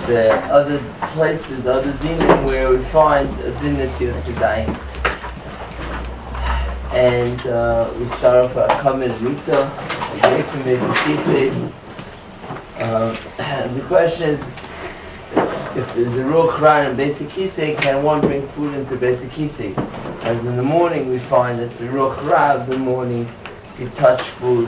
the other places, the other dinim where we find a din netilas yadayim. And we start off with a comment Rita, away from Beis Kisei. The question is, if there's a Ruach Ra in Beis Kisei, can one bring food into Beis Kisei? As in the morning we find that the Ruach Ra of the morning, you touch food.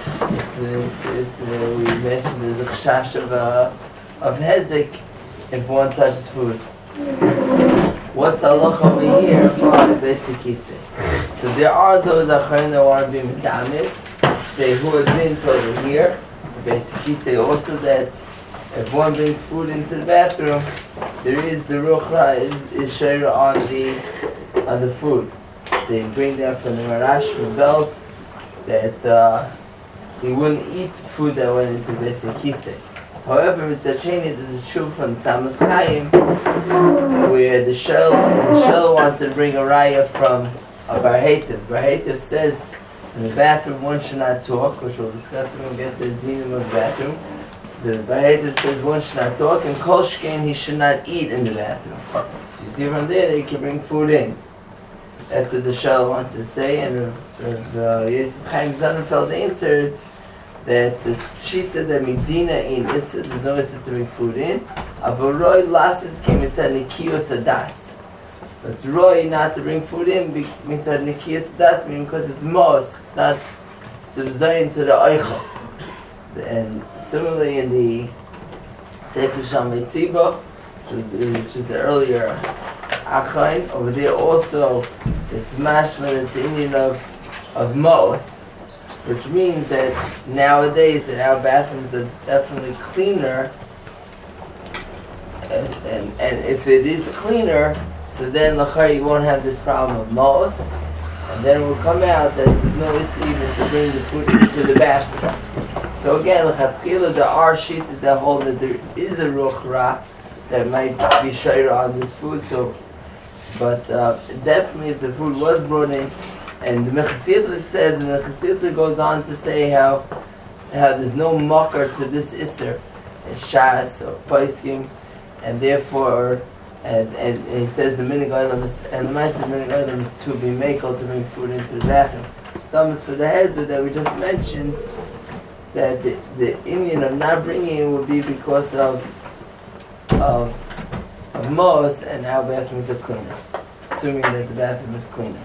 We mentioned there's a chash of hezek if one touches food. What's the halacha over here for Beis Kisei? So there are those acharim that want to be medamid, say who are din over here. Beis Kisei also that if one brings food into the bathroom, there is the Ruach Ra is shayra on the food. They bring that from the Marash from Bells that he wouldn't eat food that went into Beis Kisei. However, it's a sheni. There's a truth from Samas Chaim where the shell wanted to bring a raya from a Bar Heitev. Bar Heitev says in the bathroom one should not talk, which we'll discuss when we get to the dinim of the bathroom. The Bar Heitev says one should not talk, and Kol Shkein he should not eat in the bathroom. So you see from there they can bring food in. That's what the shell wanted to say, and Yosef Chaim Sonnenfeld answered that the shita that Medina in Issa, there's no Issa to bring food in. Avaroi lasis came into Nikiyos Adas. But it's Roy not to bring food in mitzad Nikiyos Adas, because it's most, it's not, it's a zayin to the Eichel. And similarly in the Sefer Shamei Tzibo, which is the earlier Achain, over there also it's mashman, it's Indian of Moos, which means that nowadays that our bathrooms are definitely cleaner, and if it is cleaner, so then l'chari you won't have this problem of Moos, and then it will come out that there's no issue even to bring the food into the bathroom. So again, l'chatchila, there are sheets that hold that there is a Ruach Ra that might be shayra on this food. So, but definitely, if the food was brought in, and the Mechasiyatlik says, and the Mechasiyatlik goes on to say how there's no mocker to this isser, shas or paiskim, and therefore, and he says the minig olam is, and the ma'aseh minig olam is to be makel to bring food into the bathroom. Stomachs for the head, but that we just mentioned, that the Indian of not bringing it would be because of Moos, and our bathrooms are cleaner, assuming that the bathroom is cleaner.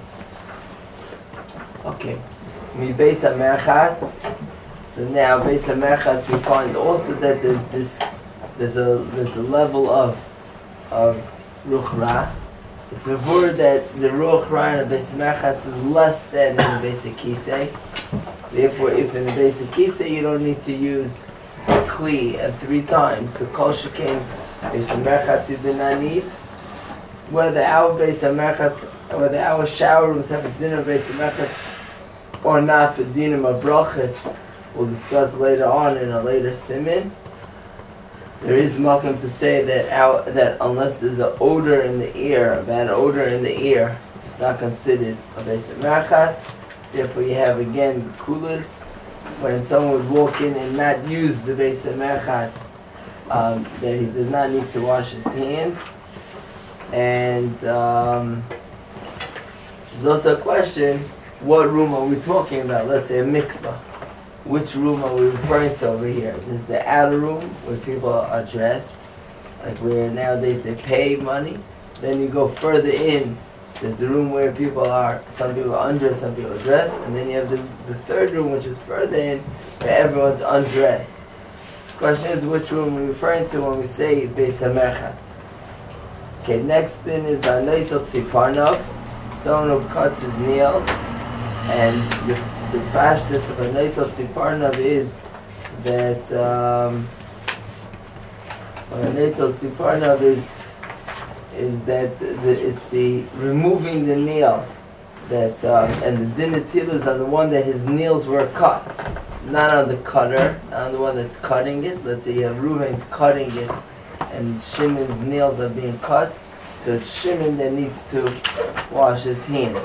Okay, we base on merchatz. So now, based on merchatz, we find also that there's a level of Ruach Ra. It's a word that the Ruach Ra in the base of merchatz is less than in the base of kisei. Therefore, if in the base of kisei you don't need to use the kli and 3 times, so kol shekain base of merchatz you do not need. Whether our base of merchatz, whether our shower rooms have a dinner base of merchatz or not, the dinim of brachas we'll discuss later on in a later siman. There is makom to say that unless there's an odor in the air, a bad odor in the air, it's not considered a base of merchatz. Therefore, you have again kulas when someone would walk in and not use the base of merchatz, that he does not need to wash his hands. And there's also a question: what room are we talking about? Let's say a mikvah. Which room are we referring to over here? There's the outer room where people are dressed, like where nowadays they pay money. Then you go further in. There's the room where people are, some people are undressed, some people are dressed, and then you have the third room, which is further in, where everyone's undressed. The question is, which room we're referring to when we say Beis HaMerchatz. Okay, next thing is Anoitel Tziparnov, someone who cuts his nails, and the pashtus of Anoitel Tziparnov is that Anoitel Tziparnov is that it's the removing the nail that and the din is on the one that his nails were cut, not on the cutter, not on the one that's cutting it. Let's say you have Reuven's cutting it and Shimon's nails are being cut, so it's Shimon that needs to wash his hands.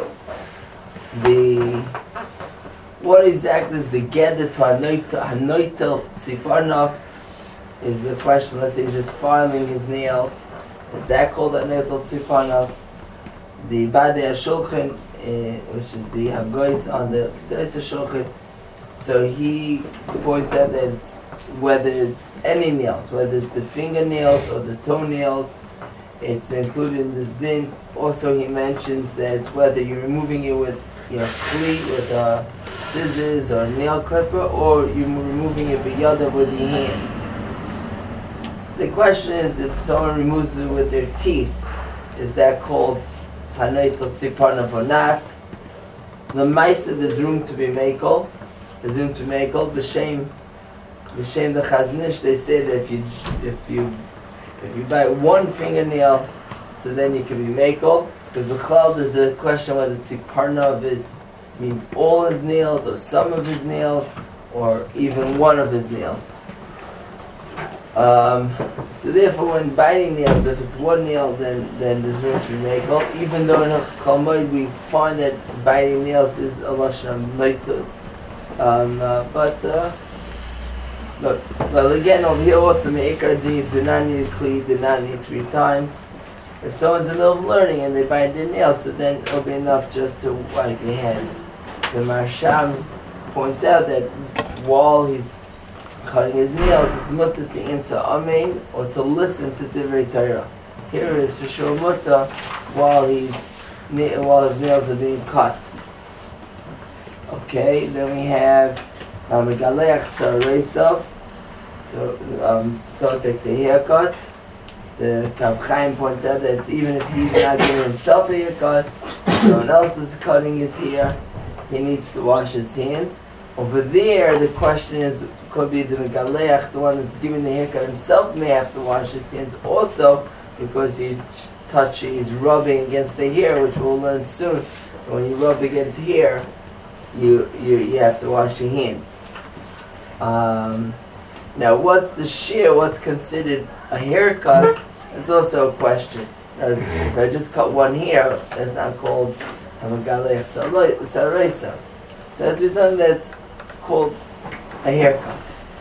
What exactly is the gather to Hanoitel Tziparnov? is the question, let's say he's just filing his nails, is that called a Neitel Tzipanav? The Badei HaShulchan, which is the Hagois on the Ketores HaShulchan, so he points out that whether it's any nails, whether it's the fingernails or the toenails, it's included in this din. Also, he mentions that whether you're removing it with flea, with scissors or nail clipper, or you're removing it with your hands. The question is, if someone removes it with their teeth, is that called Haneitel Tziparnav or not? The Maisa, there's room to be makel. There's room to makel. B'shem the Chaznish, they say that if you bite one fingernail, so then you can be makel. Because b'chlal, there's a question whether Tziparnav means all his nails, or some of his nails, or even one of his nails. So therefore, when biting nails, if it's one nail, then there's room to be makel. Even though in Hilchos Chalmud we find that biting nails is a lashon meitud. But again, over here also meikar di do not need a kli, do not need 3 times. If someone's in the middle of learning and they bite their nails, so then it'll be enough just to wipe your hands. The Marsham points out that while he's cutting his nails, it's mutter to answer amen or to listen to Divrei Torah. Here it is for sure mutter while his nails are being cut. Okay, then we have Megaleach Saresav. So someone takes a haircut. The Kav Chaim points out that it's even if he's not giving himself a haircut, someone else is cutting his hair, he needs to wash his hands. Over there, the question is, could be the Megaleach, the one that's giving the haircut himself, may have to wash his hands also, because he's touching, he's rubbing against the hair, which we'll learn soon. When you rub against hair, you have to wash your hands. Now, what's the shear? What's considered a haircut? It's also a question. If I just cut one hair, that's not called a Megaleach Saresa. So that's something that's called a haircut.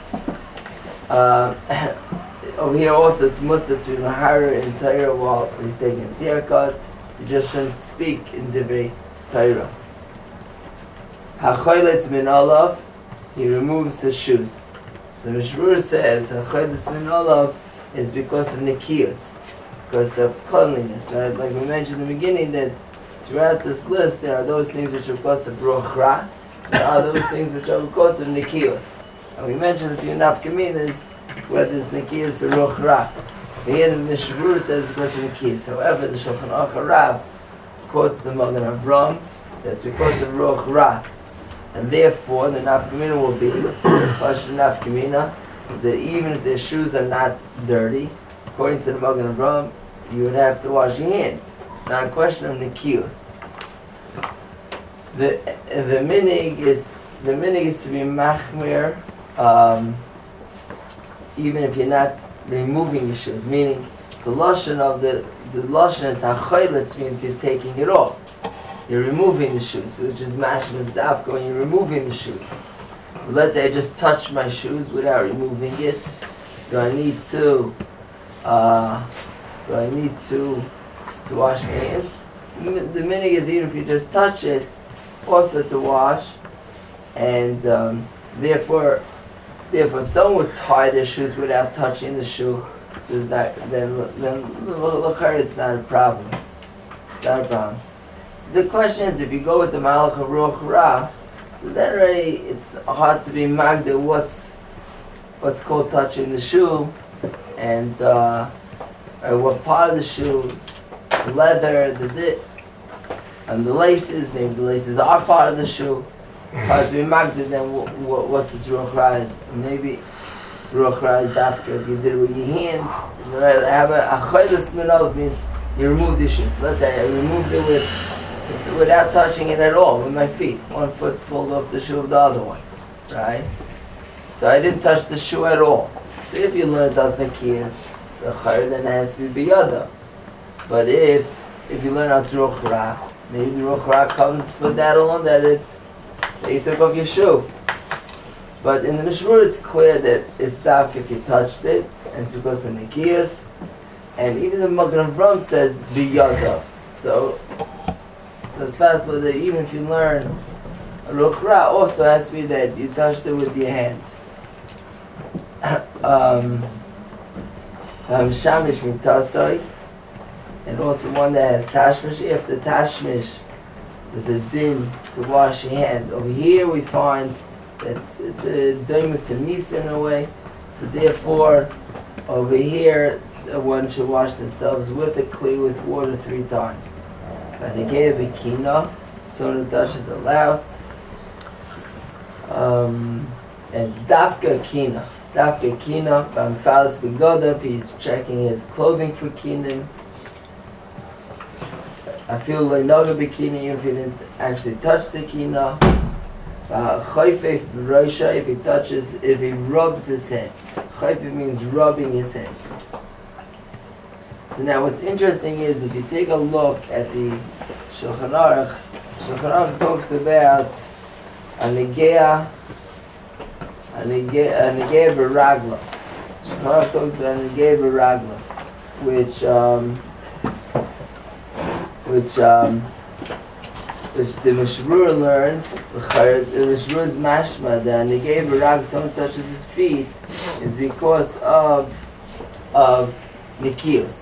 Over here also it's mutter to mahara in Torah while he's taking his haircut. You just shouldn't speak in Divrei Torah. Hachoyletz min olav, he removes his shoes. So Mishmur says hachoyletz min olav is because of nikiyus, because of cleanliness, right? Like we mentioned in the beginning that throughout this list there are those things which are because of ruach ra, there are those things which are because of nikiyus. And we mentioned a few nafkaminas, whether it's nikiyus or ruach ra. Here the Mishmur says because of nikiyus. However, the Shulchan Aruch Rav quotes the Magen Avram that's because of ruach ra. And therefore, the nafkamina will be, the question nafkamina is that even if their shoes are not dirty, according to the Magen Avram, you would have to wash your hands. It's not a question of nikiyus. The minig is to be machmir, even if you're not removing your shoes. Meaning, the lashon is hachoyletz, means you're taking it off. You're removing the shoes, which is mashmas dafka when you're removing the shoes. But let's say I just touch my shoes without removing it. Do I need to wash my hands? The minig is even if you just touch it, also to wash. And therefore, if someone would tie their shoes without touching the shoe, so then it's not a problem. It's not a problem. The question is, if you go with the Malach of Ruach Ra, then already it's hard to be magda what's called touching the shoe, and what part of the shoe, the leather, the dip, and the laces. Maybe the laces are part of the shoe. It's hard to be magda then what this Ruach Ra is. Maybe Ruach Ra is dafka if you did it with your hands. Have a chodesh minol means you remove the shoes. Let's say I removed it without touching it at all with my feet. One foot pulled off the shoe of the other one, right? So I didn't touch the shoe at all. So if you learn as nikiyas, so then it has to be biyada. But if you learn as ruach ra, maybe the ruach ra comes for that alone that you took off your shoe. But in the Mishmur it's clear that it's daf if you touched it, and it's because of Nikias. And even the Magen Avram says biyada. So it's possible that even if you learn a Rukhra, also has to be that you touched it with your hands. Shamish mitasoi, and also one that has tashmish. If the tashmish, there's a din to wash your hands. Over here we find that it's a daimah to misa in a way. So therefore, over here one should wash themselves with a kli with water 3 times. But they gave a kina, so the touches a louse. And it's dafka kina. Dafka kina, Bamfalis Begodov, he's checking his clothing for kinim. I feel like Noga Bikini if he didn't actually touch the kina. Chayfek Roisha, if he rubs his head. Chayfek means rubbing his head. So now what's interesting is if you take a look at the Shulchan Aruch talks about a negea beragla. Shulchan Aruch talks about a negea beragla, which the Mishmur learns. The Mishmur is mashma that a negea beragla, someone touches his feet, is because of nikios.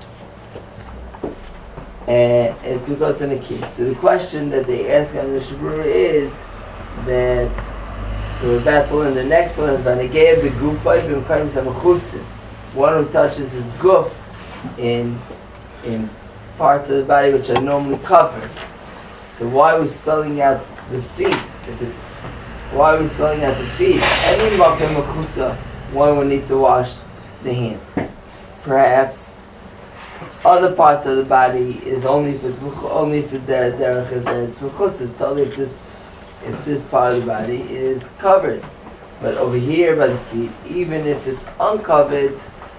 And it's because of the key. So the question that they ask on the Shabura is that we're about to learn the next one is Vanegea Begufay B'Mkayim Samachusin. One who touches his guf in parts of the body which are normally covered. So why are we spelling out the feet? Why are we spelling out the feet? Any Makim Machusa, one would need to wash the hands. Perhaps other parts of the body is only if derech is that it's mechus. It's totally if this part of the body is covered. But over here by the feet, even if it's uncovered,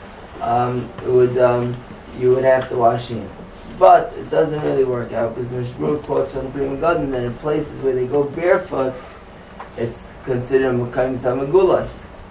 you would have to wash your hands. But it doesn't really work out because Mishmur quotes from the Pri Megadim that in places where they go barefoot, it's considered Mekayim Samagulas.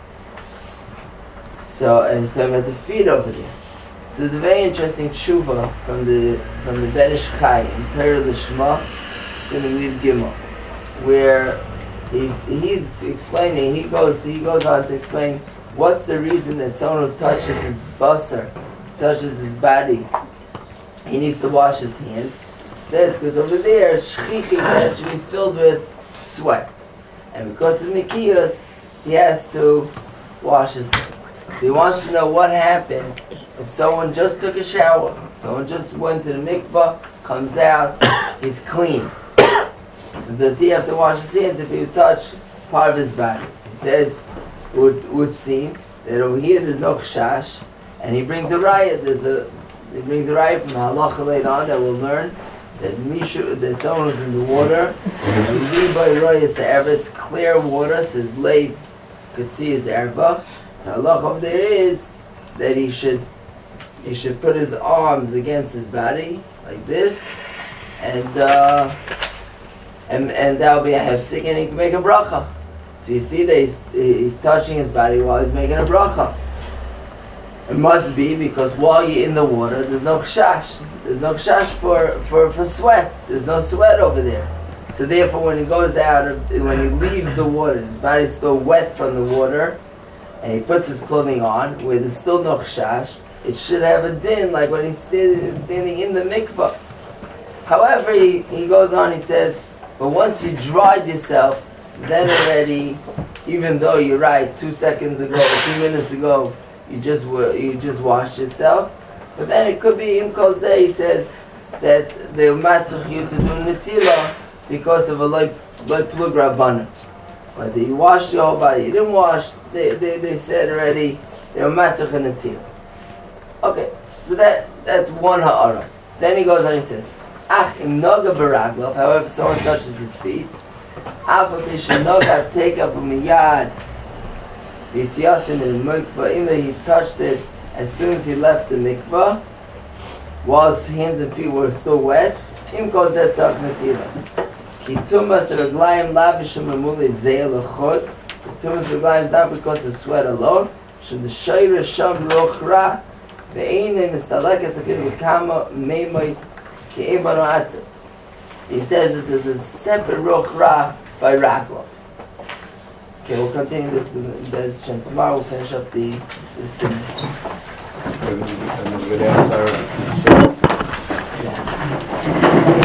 So, and he's talking about the feet over there. So there's a very interesting tshuva from the Ben Ish Chai in Torah Lishma, Sinim Gimel, where he's explaining. He goes on to explain what's the reason that someone who touches his basar, touches his body, he needs to wash his hands. He says because over there shchichim has to be filled with sweat, and because of nikiyos, he has to wash his hands. So he wants to know what happens if someone just took a shower, someone just went to the mikvah, comes out, he's clean. So does he have to wash his hands if he touch part of his body? He says, would seem that over here there's no chashash, and he brings a raya. He brings a raya from the halacha later on that we'll learn that someone was in the water, it's clear water, says Lev could see his erba. So halacha over there is that he should put his arms against his body like this, and that'll be a hefsek, and he can make a bracha. So you see that he's touching his body while he's making a bracha. It must be because while you're in the water, there's no chash. There's no chash for sweat. There's no sweat over there. So therefore, when he goes out, when he leaves the water, his body's still wet from the water, and he puts his clothing on, where there's still no chash, it should have a din, like when he's standing in the mikvah. However, he goes on, he says, but once you dried yourself, then already, even though you're right, 2 seconds ago, 2 minutes ago, you just washed yourself, but then it could be Im Kol Zeh, he says, that they'll matzach you to do netila because of a loy plug rabbanon. Whether you washed your whole body, you didn't wash, they said already, they'll matzach and netila. Okay, so that's one ha'ara. Then he goes on and he says, Ach im noga baraglov, however someone touches his feet, Afa pisha noga take up a miyad, v'yitziasim in the mikvah, even though he touched it as soon as he left the mikvah, while his hands and feet were still wet, im kol zeh tzarich netila. Ki tumas reglayim lavishim emuli zeh lechot, Tumas Raglayim is not because of sweat alone. Should the Shayra Sham Rochra, the Einim is Talakas of Kama Memois Keimano Atu. He says that there's a separate Rochra by Raglo. Okay, we'll continue this with tomorrow. We'll finish up the sin. And the